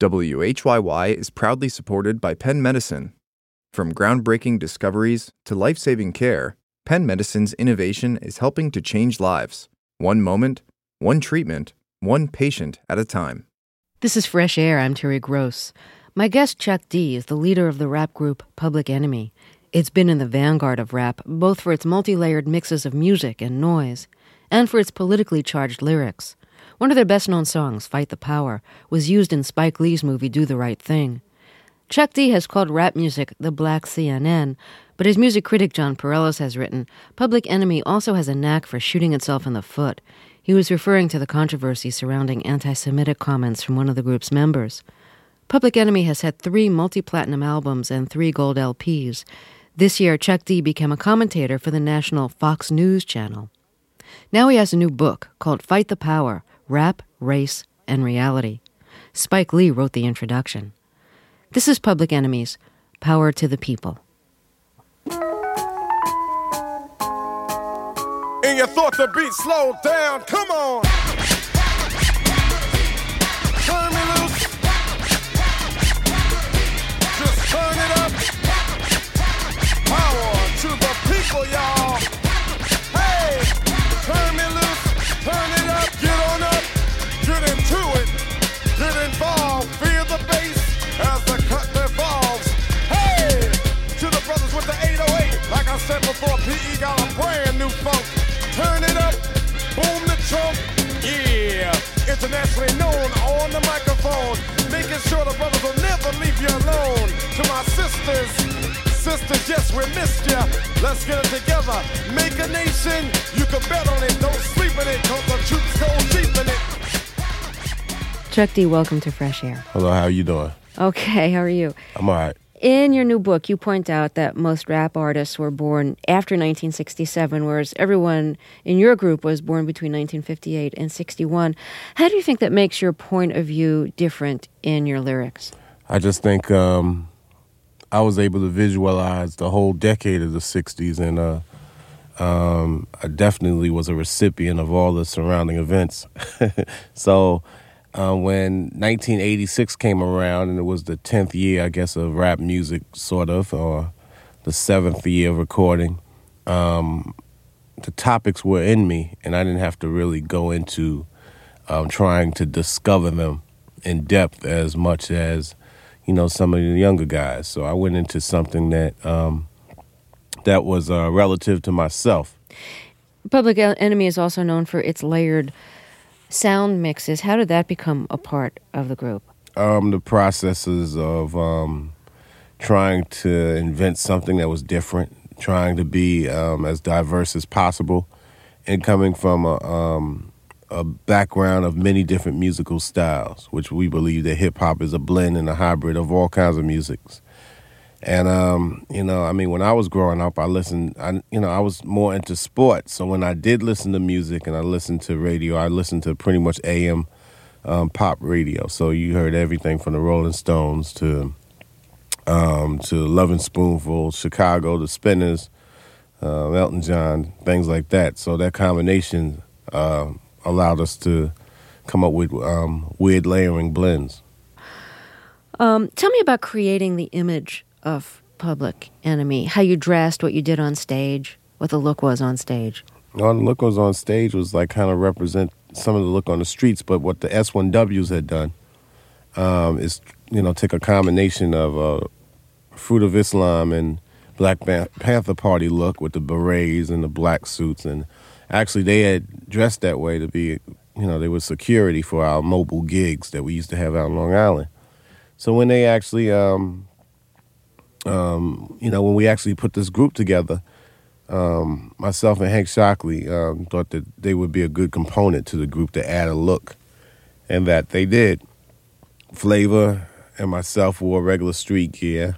WHYY is proudly supported by Penn Medicine. From groundbreaking discoveries to life-saving care, Penn Medicine's innovation is helping to change lives. One moment, one treatment, one patient at a time. This is Fresh Air. I'm Terry Gross. My guest, Chuck D, is the leader of the rap group Public Enemy. It's been in the vanguard of rap, both for its multi-layered mixes of music and noise, and for its politically charged lyrics. One of their best-known songs, Fight the Power, was used in Spike Lee's movie Do the Right Thing. Chuck D has called rap music the Black CNN, but as music critic John Pareles has written, Public Enemy also has a knack for shooting itself in the foot. He was referring to the controversy surrounding anti-Semitic comments from one of the group's members. Public Enemy has had 3 multi-platinum albums and 3 gold LPs. This year, Chuck D became a commentator for the national Fox News channel. Now he has a new book called Fight the Power, Rap, Race, and Reality. Spike Lee wrote the introduction. This is Public Enemy's Power to the People. And you thought the beat slowed down, come on! Turn me loose. Just turn it up. Power to the people, y'all. Hey, turn me loose, turn it up, get on up, get into it, get involved, feel the bass as the cut evolves. Hey, to the brothers with the 808, like I said before, PE got a brand new funk. Turn it up, boom the trunk, yeah. Internationally known on the microphone, making sure the brothers will never leave you alone. To my sisters, yes, we missed ya. Let's get it together, make a nation. You can bet on it, don't sleep in it, cause the troops go deep in it. Chuck D, welcome to Fresh Air. Hello, how you doing? Okay, how are you? I'm all right. In your new book, you point out that most rap artists were born after 1967, whereas everyone in your group was born between 1958 and 61. How do you think that makes your point of view different in your lyrics? I just think I was able to visualize the whole decade of the 60s, and I definitely was a recipient of all the surrounding events. So when 1986 came around, and it was the 10th year, I guess, of rap music, sort of, or the 7th year of recording, the topics were in me, and I didn't have to really go into trying to discover them in depth as much as, you know, some of the younger guys. So I went into something that that was relative to myself. Public Enemy is also known for its layered sound mixes. How did that become a part of the group? The processes of trying to invent something that was different, trying to be as diverse as possible, and coming from a background of many different musical styles, which we believe that hip-hop is a blend and a hybrid of all kinds of musics. And, you know, I mean, when I was growing up, I was more into sports. So when I did listen to music and I listened to radio, I listened to pretty much AM pop radio. So you heard everything from the Rolling Stones to Lovin' Spoonful, Chicago, the Spinners, Elton John, things like that. So that combination allowed us to come up with weird layering blends. Tell me about creating the image of Public Enemy, how you dressed, what you did on stage, what the look was on stage. Well, the look was on stage was like kind of represent some of the look on the streets, but what the S1Ws had done is, you know, take a combination of Fruit of Islam and Black Panther Party look with the berets and the black suits, and actually they had dressed that way to be, you know, they were security for our mobile gigs that we used to have out on Long Island. So when they actually when we actually put this group together, myself and Hank Shockley thought that they would be a good component to the group to add a look, and that they did. Flavor and myself wore regular street gear.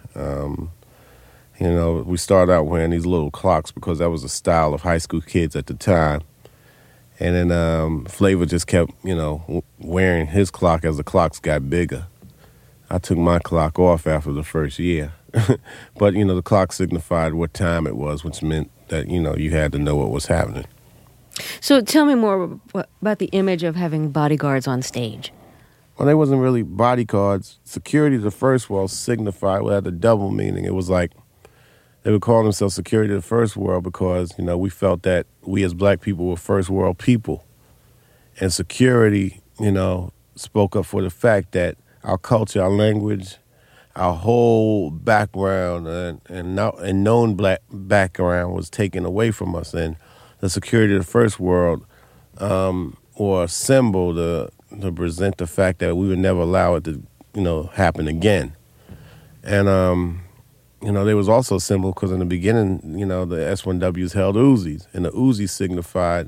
We started out wearing these little clocks because that was the style of high school kids at the time. And then Flavor just kept, wearing his clock as the clocks got bigger. I took my clock off after the first year. But, the clock signified what time it was, which meant that, you had to know what was happening. So tell me more about the image of having bodyguards on stage. Well, they wasn't really bodyguards. Security of the First World signified, well, had a double meaning. It was like they would call themselves Security of the First World because, we felt that we as black people were first world people. And security, spoke up for the fact that our culture, our language, our whole background and known black background was taken away from us. And the security of the first world, or a symbol to present the fact that we would never allow it to, happen again. And, there was also a symbol because in the beginning, the S1Ws held Uzis. And the Uzi signified,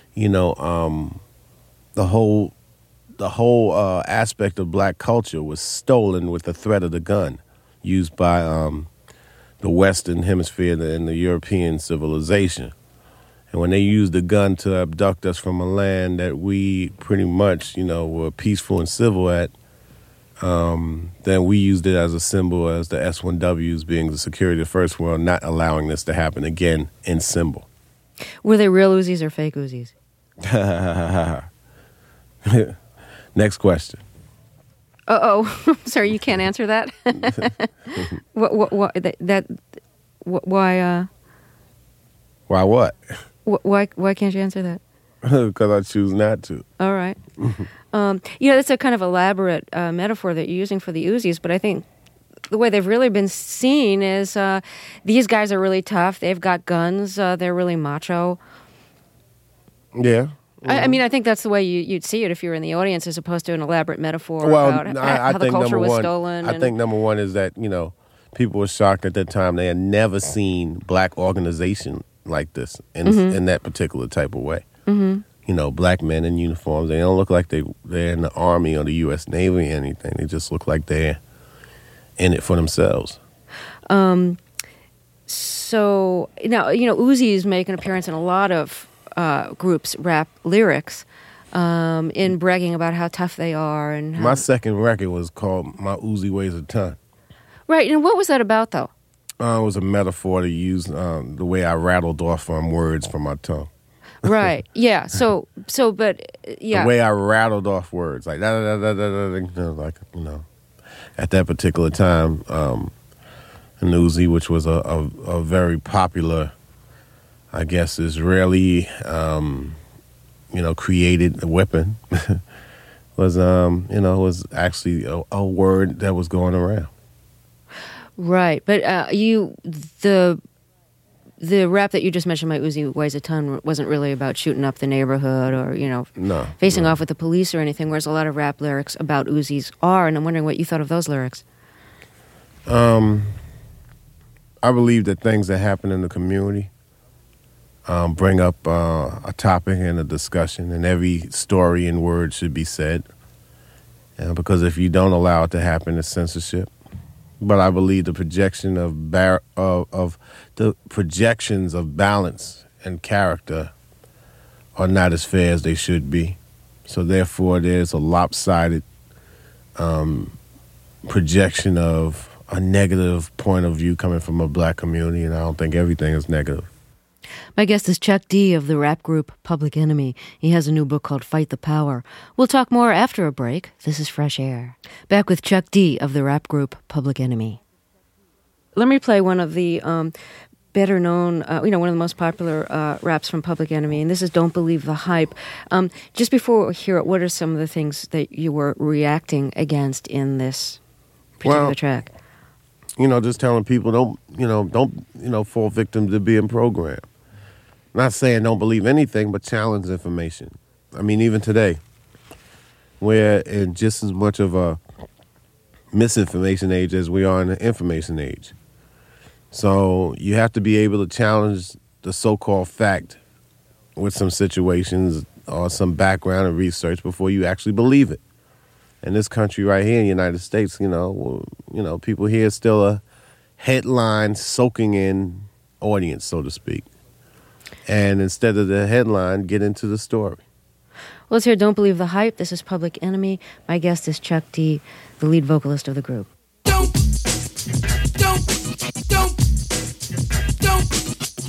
the whole aspect of black culture was stolen with the threat of the gun used by the Western Hemisphere and the European civilization. And when they used the gun to abduct us from a land that we pretty much, were peaceful and civil at, then we used it as a symbol as the S1Ws being the security of the first world, not allowing this to happen again in symbol. Were they real Uzis or fake Uzis? Next question. Sorry, you can't answer that. Why? Why what? Why can't you answer that? Because I choose not to. All right. That's a kind of elaborate metaphor that you're using for the Uzis, but I think the way they've really been seen is these guys are really tough. They've got guns. They're really macho. Yeah. I mean, I think that's the way you'd see it if you were in the audience, as opposed to an elaborate metaphor about how the culture was stolen. I think number one is that, people were shocked at that time. They had never seen black organization like this in that particular type of way. Mm-hmm. Black men in uniforms. They don't look like they're in the Army or the U.S. Navy or anything. They just look like they're in it for themselves. So now, Uzis make an appearance in a lot of groups' rap lyrics in bragging about how tough they are. And my second record was called My Uzi Weighs a Ton. Right, and what was that about, though? It was a metaphor to use the way I rattled off words from my tongue. Right, yeah, but the way I rattled off words, like, like, at that particular time, an Uzi, which was a very popular, I guess, Israeli, created weapon, was actually a word that was going around. Right, but the rap that you just mentioned, My Uzi Weighs a Ton, wasn't really about shooting up the neighborhood or, facing off with the police or anything, whereas a lot of rap lyrics about Uzis are, and I'm wondering what you thought of those lyrics. I believe that things that happen in the community bring up a topic and a discussion, and every story and word should be said. Because if you don't allow it to happen, it's censorship. But I believe the projection of the projections of balance and character are not as fair as they should be. So therefore, there's a lopsided projection of a negative point of view coming from a black community, and I don't think everything is negative. My guest is Chuck D of the rap group Public Enemy. He has a new book called Fight the Power. We'll talk more after a break. This is Fresh Air. Back with Chuck D of the rap group Public Enemy. Let me play one of the better known, one of the most popular raps from Public Enemy, and this is Don't Believe the Hype. Just before we hear it, what are some of the things that you were reacting against in this particular track? Just telling people don't fall victim to being programmed. Not saying don't believe anything, but challenge information. I mean, even today, we're in just as much of a misinformation age as we are in the information age. So you have to be able to challenge the so-called fact with some situations or some background and research before you actually believe it. In this country right here in the United States, people here are still a headline soaking in audience, so to speak. And instead of the headline, get into the story. Well, let's hear Don't Believe the Hype. This is Public Enemy. My guest is Chuck D, the lead vocalist of the group. Don't.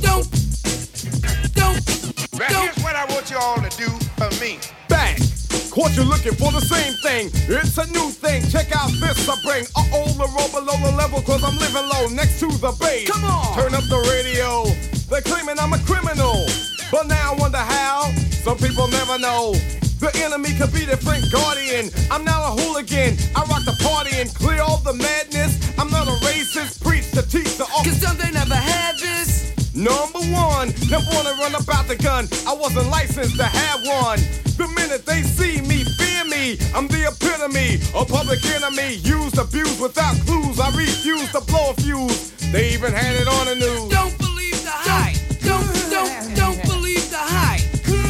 Here's what I want you all to do for me. Bang. Caught you looking for the same thing. It's a new thing. Check out this I bring. The roll below the level, cause I'm living low next to the base. Come on! Turn up the radio. They're claiming I'm a criminal. But now I wonder how. Some people never know. The enemy could be their friend guardian. I'm not a hooligan. I rock the party and clear all the madness. I'm not a racist. Preach to teach the office. Cause don't they never had this? Number one, never wanna run about the gun. I wasn't licensed to have one. The minute they see me, fear me. I'm the epitome, a public enemy. Used, abused without clues. I refuse to blow a fuse. They even had it on the news. Don't believe the hype. Don't believe the hype.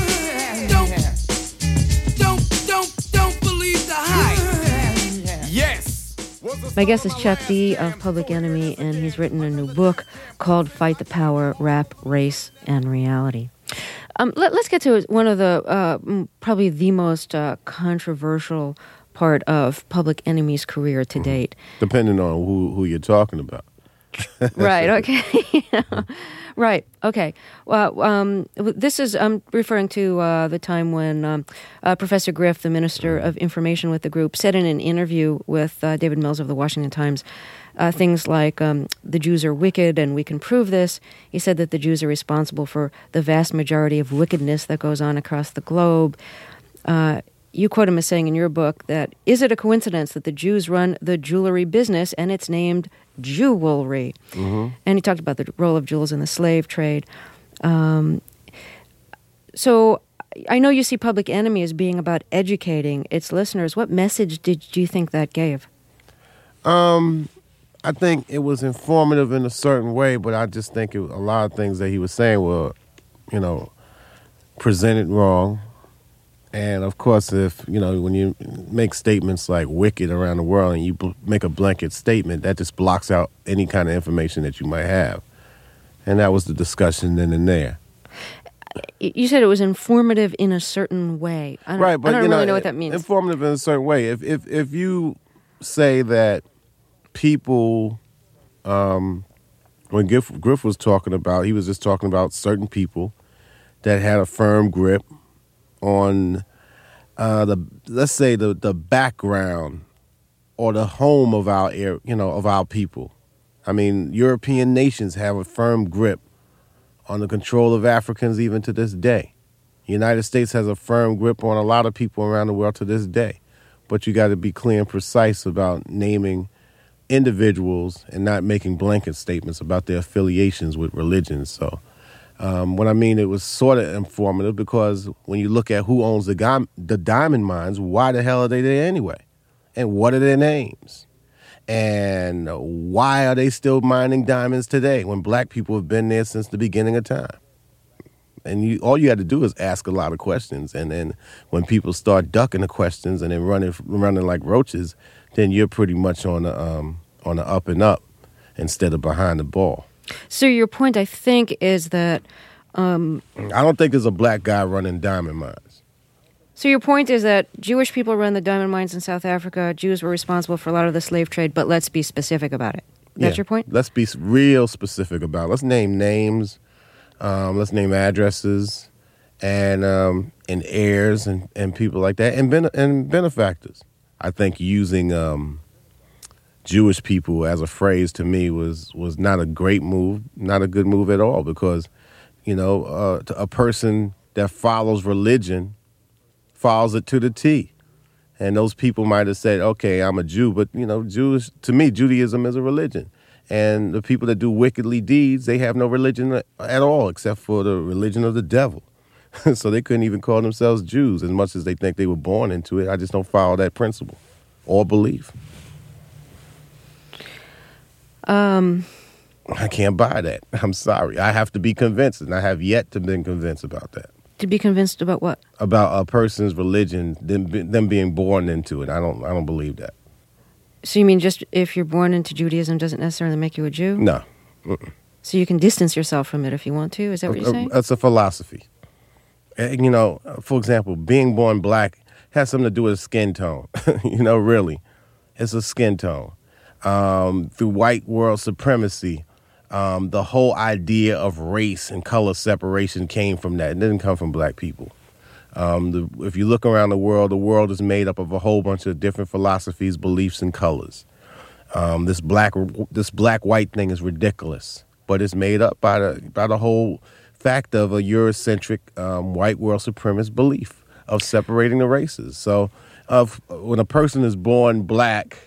Don't believe the hype. Yes. My guest is Chuck D of Public Enemy, and he's written a new book called Fight the Power, Rap, Race, and Reality. Let's get to one of the, probably the most controversial part of Public Enemy's career to date. Depending on who you're talking about. Right, okay. Right, okay. Well, this is, I'm referring to the time when Professor Griff, the Minister of Information with the group, said in an interview with David Mills of the Washington Times, things like, the Jews are wicked and we can prove this. He said that the Jews are responsible for the vast majority of wickedness that goes on across the globe. You quote him as saying in your book that, is it a coincidence that the Jews run the jewelry business and it's named jewelry? Mm-hmm. And he talked about the role of jewels in the slave trade. So I know you see Public Enemy as being about educating its listeners. What message do you think that gave? I think it was informative in a certain way, but I just think a lot of things that he was saying were, presented wrong. And of course, if, when you make statements like wicked around the world and you make a blanket statement, that just blocks out any kind of information that you might have. And that was the discussion then and there. You said it was informative in a certain way. I don't really know what that means. Informative in a certain way. If you say that people, when Griff was talking about, he was just talking about certain people that had a firm grip on let's say the background or the home of our of our people. I mean, European nations have a firm grip on the control of Africans even to this day. The United States has a firm grip on a lot of people around the world to this day. But you got to be clear and precise about naming individuals and not making blanket statements about their affiliations with religions. So what I mean, it was sort of informative because when you look at who owns the diamond mines, why the hell are they there anyway? And what are their names? And why are they still mining diamonds today when black people have been there since the beginning of time? And all you had to do is ask a lot of questions. And then when people start ducking the questions and then running like roaches, then you're pretty much on the up and up instead of behind the ball. So your point, I think, is that... I don't think there's a black guy running diamond mines. So your point is that Jewish people run the diamond mines in South Africa, Jews were responsible for a lot of the slave trade, but let's be specific about it. That's your point? Let's be real specific about it. Let's name names, let's name addresses, and heirs and people like that, and benefactors. I think using Jewish people as a phrase to me was not a great move, not a good move at all, because, a person that follows religion follows it to the T. And those people might have said, okay, I'm a Jew, but, to me, Judaism is a religion. And the people that do wickedly deeds, they have no religion at all except for the religion of the devil. So they couldn't even call themselves Jews as much as they think they were born into it. I just don't follow that principle or belief. I can't buy that. I'm sorry. I have to be convinced, and I have yet to be convinced about that. To be convinced about what? About a person's religion, them being born into it. I don't believe that. So you mean just if you're born into Judaism doesn't necessarily make you a Jew? No. So you can distance yourself from it if you want to? Is that what you're saying? That's a philosophy. For example, being born black has something to do with skin tone. Really. It's a skin tone. Through white world supremacy, the whole idea of race and color separation came from that. It didn't come from black people. If you look around the world is made up of a whole bunch of different philosophies, beliefs, and colors. This black-white thing is ridiculous, but it's made up by the whole fact of a Eurocentric white world supremacist belief of separating the races. So, when a person is born black,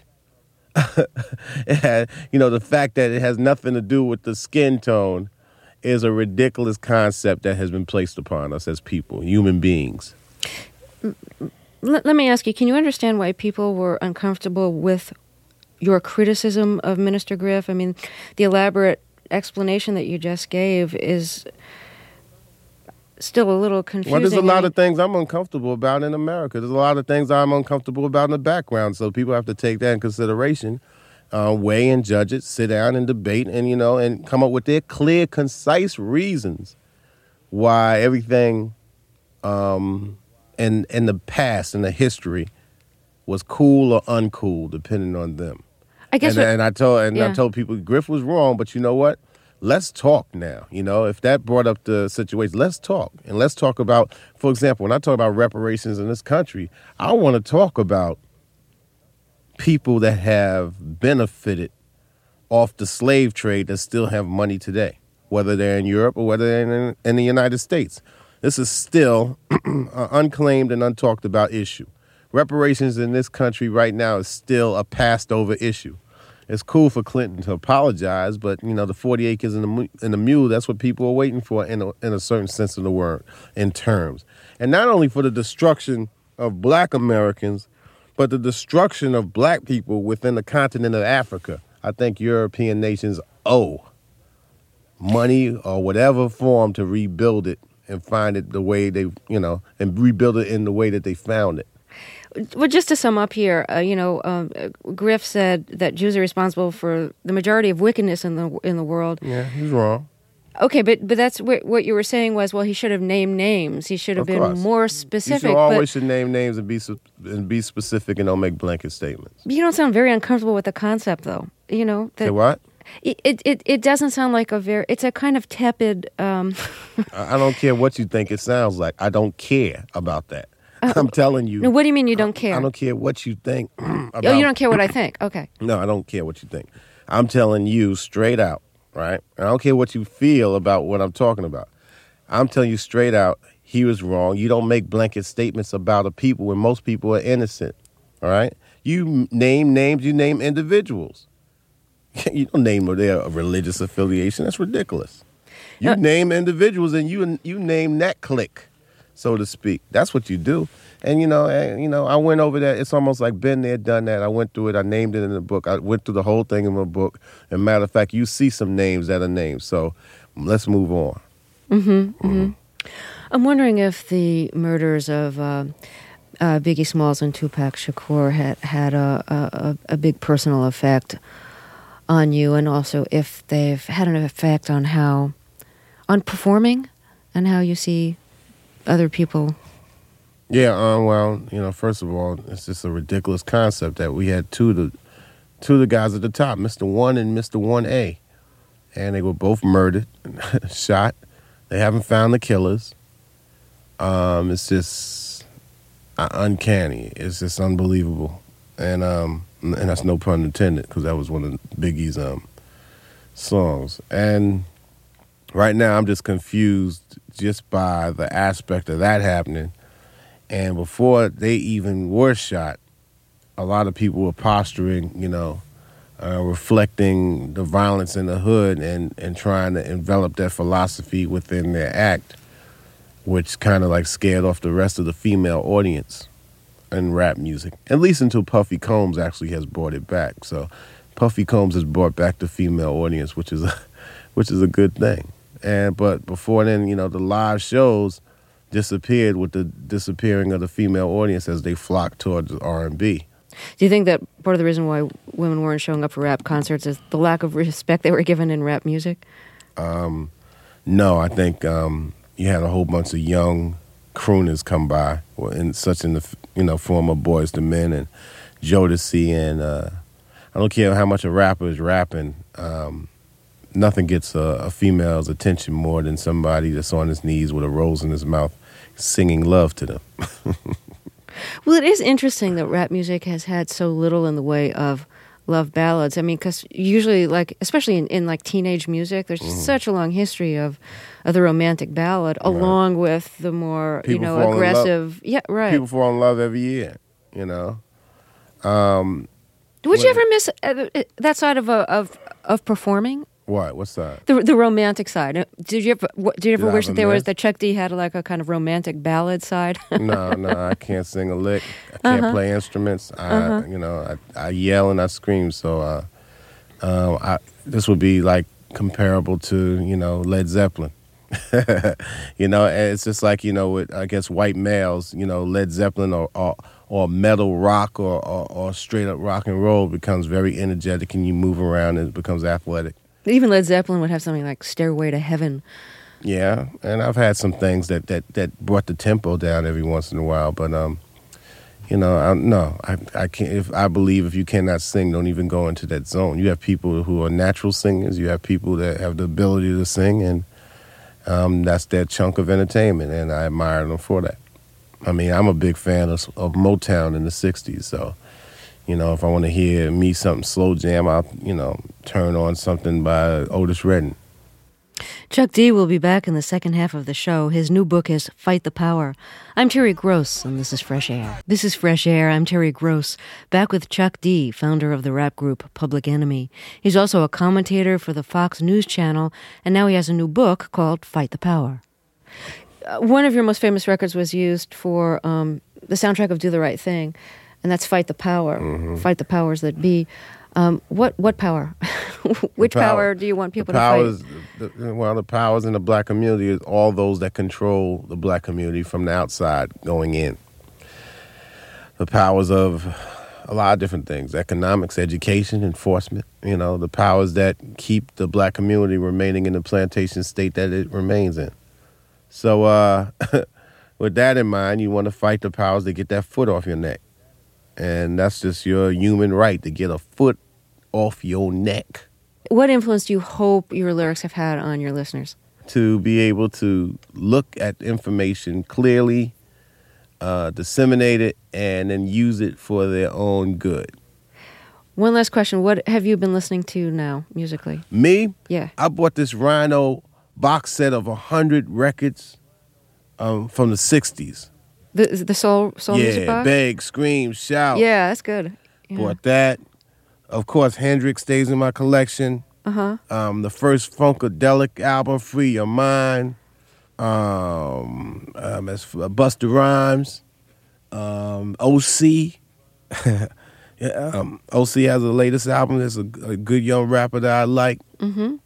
the fact that it has nothing to do with the skin tone is a ridiculous concept that has been placed upon us as people, human beings. Let me ask you, can you understand why people were uncomfortable with your criticism of Minister Griff? I mean, the elaborate explanation that you just gave is still a little confusing. Well, there's a lot of things I'm uncomfortable about in America. There's a lot of things I'm uncomfortable about in the background, so people have to take that in consideration. Weigh and judge it, sit down and debate, and and come up with their clear, concise reasons why everything in the past, in the history, was cool or uncool, depending on them. I guess. I told people Griff was wrong, but you know what? Let's talk now. If that brought up the situation, let's talk. And let's talk about, for example, when I talk about reparations in this country, I want to talk about people that have benefited off the slave trade that still have money today, whether they're in Europe or whether they're in the United States. This is still an unclaimed and untalked about issue. Reparations in this country right now is still a passed over issue. It's cool for Clinton to apologize, but the 40 acres and the mule, that's what people are waiting for in a certain sense of the word, in terms. And not only for the destruction of black Americans, but the destruction of black people within the continent of Africa. I think European nations owe money or whatever form to rebuild it and find it the way they, and rebuild it in the way that they found it. Well, just to sum up here, Griff said that Jews are responsible for the majority of wickedness in the world. Yeah, he's wrong. Okay, but that's what you were saying was, well, he should have named names. He should have been more specific. You should name names and be specific and don't make blanket statements. You don't sound very uncomfortable with the concept, though. Say what? It doesn't sound like it's a kind of tepid. I don't care what you think it sounds like. I don't care about that. I'm telling you. No, what do you mean you don't care? I don't care what you think. Oh, you don't care what I think? Okay. No, I don't care what you think. I'm telling you straight out, right? I don't care what you feel about what I'm talking about. I'm telling you straight out, he was wrong. You don't make blanket statements about a people when most people are innocent, all right? You name names, you name individuals. You don't name their religious affiliation. That's ridiculous. You name individuals and you name that clique, so to speak. That's what you do. And, I went over that. It's almost like been there, done that. I went through it. I named it in the book. I went through the whole thing in my book. And matter of fact, you see some names that are named. So let's move on. I'm wondering if the murders of Biggie Smalls and Tupac Shakur had a big personal effect on you, and also if they've had an effect on performing and how you see other people. Yeah, first of all, it's just a ridiculous concept that we had two of the guys at the top, Mr. 1 and Mr. 1A, and they were both murdered, shot. They haven't found the killers. It's just uncanny. It's just unbelievable, and that's no pun intended, because that was one of Biggie's songs. And right now, I'm just confused just by the aspect of that happening. And before they even were shot, a lot of people were posturing, reflecting the violence in the hood and trying to envelop that philosophy within their act, which kind of like scared off the rest of the female audience in rap music, at least until Puffy Combs actually has brought it back. So Puffy Combs has brought back the female audience, which is a good thing. But before then, the live shows disappeared with the disappearing of the female audience as they flocked towards R&B. Do you think that part of the reason why women weren't showing up for rap concerts is the lack of respect they were given in rap music? No, I think you had a whole bunch of young crooners come by, in the form of Boyz II Men and Jodeci, and I don't care how much a rapper is rapping. Nothing gets a female's attention more than somebody that's on his knees with a rose in his mouth, singing love to them. Well, it is interesting that rap music has had so little in the way of love ballads. I mean, because usually, like, especially in like teenage music, there's such a long history of the romantic ballad, along with the more People fall in love. aggressive. Yeah, right. People fall in love every year, you know. Would you ever miss that side of performing? What? What's that? The romantic side. Did you ever Did I wish ever that there was miss? that Chuck D had like a kind of romantic ballad side? No, I can't sing a lick. I can't play instruments. I yell and I scream. So, this would be like comparable to Led Zeppelin. It's just like with I guess white males. Led Zeppelin or metal rock or straight up rock and roll becomes very energetic, and you move around and it becomes athletic. Even Led Zeppelin would have something like Stairway to Heaven. Yeah, and I've had some things that brought the tempo down every once in a while, but I can't. I believe if you cannot sing, don't even go into that zone. You have people who are natural singers. You have people that have the ability to sing, and that's their chunk of entertainment, and I admire them for that. I mean, I'm a big fan of Motown in the '60s, so. If I want to hear me something slow jam, I'll, turn on something by Otis Redding. Chuck D will be back in the second half of the show. His new book is Fight the Power. I'm Terry Gross, and this is Fresh Air. This is Fresh Air. I'm Terry Gross, back with Chuck D, founder of the rap group Public Enemy. He's also a commentator for the Fox News Channel, and now he has a new book called Fight the Power. One of your most famous records was used for the soundtrack of Do the Right Thing. And that's Fight the Power. Mm-hmm. Fight the powers that be. What power? Which power do you want people to fight? The powers in the black community is all those that control the black community from the outside going in. The powers of a lot of different things: economics, education, enforcement. The powers that keep the black community remaining in the plantation state that it remains in. So, with that in mind, you want to fight the powers that get that foot off your neck. And that's just your human right to get a foot off your neck. What influence do you hope your lyrics have had on your listeners? To be able to look at information clearly, disseminate it, and then use it for their own good. One last question. What have you been listening to now, musically? Me? Yeah. I bought this Rhino box set of 100 records from the 60s. The soul music box? Yeah, Beg, Scream, Shout. Yeah, that's good. Yeah. Bought that. Of course, Hendrix stays in my collection. Uh-huh. The first Funkadelic album, Free Your Mind. That's Busta Rhymes. OC. OC has the latest album. It's a good young rapper that I like. Mm-hmm.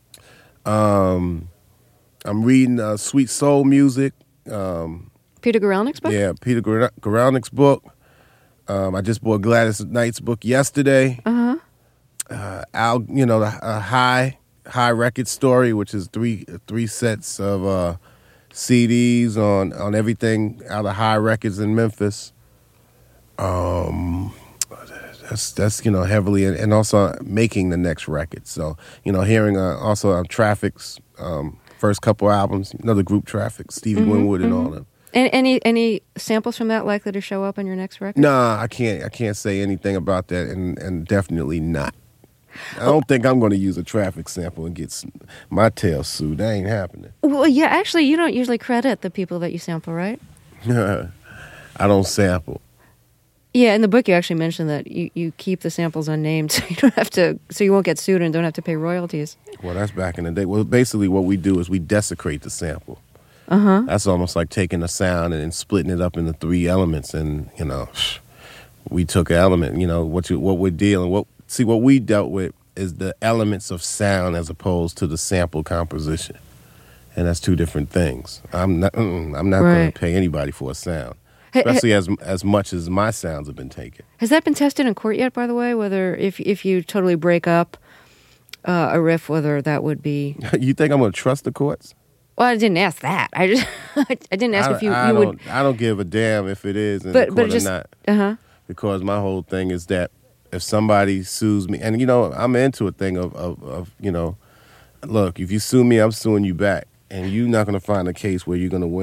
I'm reading Sweet Soul Music. Peter Guralnick's book? Yeah, Peter Guralnick's book. I just bought Gladys Knight's book yesterday. Uh-huh. The High Record Story, which is three sets of CDs on everything out of High Records in Memphis. That's heavily, and also making the next record. So hearing also Traffic's first couple albums, another group, Traffic, Stevie Winwood, and all of them. And any samples from that likely to show up on your next record? Nah, I can't say anything about that, and definitely not. I don't think I'm going to use a Traffic sample and get my tail sued. That ain't happening. Well, yeah, actually, you don't usually credit the people that you sample, right? I don't sample. Yeah, in the book you actually mentioned that you keep the samples unnamed so you won't get sued and don't have to pay royalties. Well, that's back in the day. Well, basically what we do is we desecrate the sample. Uh-huh. That's almost like taking a sound and then splitting it up into 3 elements, and we took an element. What we're dealing. What we dealt with is the elements of sound as opposed to the sample composition, and that's 2 different things. I'm not going to pay anybody for a sound, especially as much as my sounds have been taken. Has that been tested in court yet? By the way, whether if you totally break up a riff, whether that would be. You think I'm going to trust the courts? Well, I didn't ask that. I didn't ask if you would. I don't give a damn if it is in the court or not. Uh-huh. Because my whole thing is that if somebody sues me, and I'm into a thing of look, if you sue me, I'm suing you back, and you're not going to find a case where you're going to win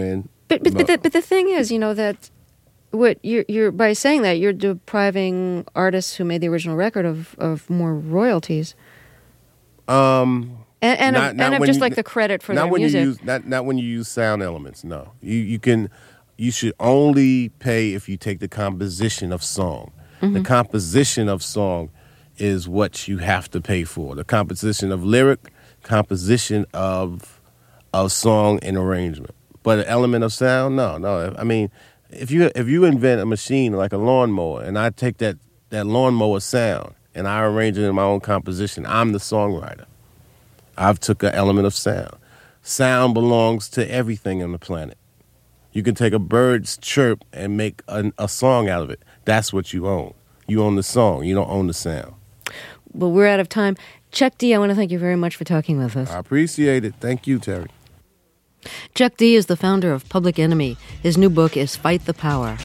But the thing is, that what you're by saying that you're depriving artists who made the original record of more royalties. And just like the credit for their music. Not when you use sound elements. No, you should only pay if you take the composition of song. Mm-hmm. The composition of song is what you have to pay for. The composition of lyric, composition of song and arrangement. But an element of sound, no. I mean, if you invent a machine like a lawnmower, and I take that lawnmower sound and I arrange it in my own composition, I'm the songwriter. I've took an element of sound. Sound belongs to everything on the planet. You can take a bird's chirp and make a song out of it. That's what you own. You own the song. You don't own the sound. Well, we're out of time. Chuck D, I want to thank you very much for talking with us. I appreciate it. Thank you, Terry. Chuck D is the founder of Public Enemy. His new book is Fight the Power.